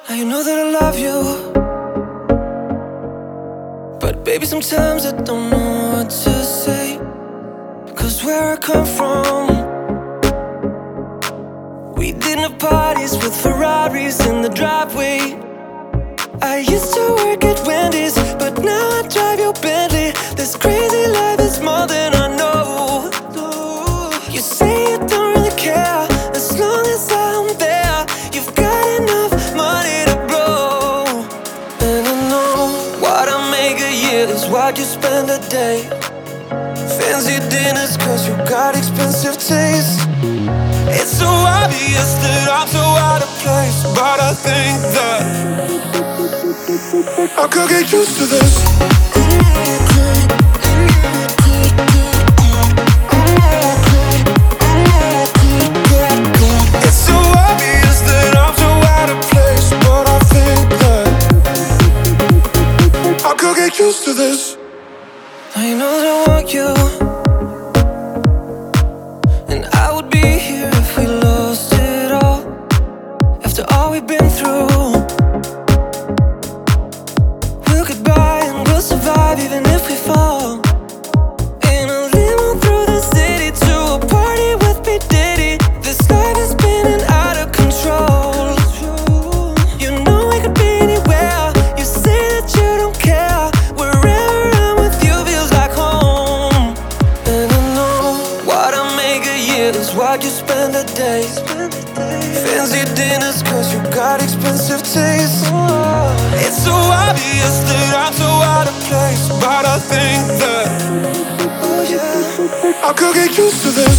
I know that I love you, but baby, sometimes I don't know what to say. Cause where I come from, we didn't have parties with Ferraris in the driveway. I used to work at Wendy's, but now I drive your Bentley. This crazy life is more than I know. You say you don't really care, as long as I'm there. You've got enough money to blow. And I know what I make a year is what you spend a day. Fancy dinners cause you got expensive taste. It's so obvious that I'm so out of place, but I think that I could get used to this. It's so obvious that I'm so out of place, but I think that I could get used to this. I know that I want you, and I would be here if we lost it all. After all we've been through, we'll get by and we'll survive even if we fall. In a limo through the city to a party with P. Diddy. This life is spinning out of control. You know we could be anywhere. You say that you don't care. Wherever I'm with you feels like home. And I know what I make a year is what you spend a day. Fancy dinners cause you got expensive taste. It's so obvious that I'm so out of place, but I think that I could get used to this.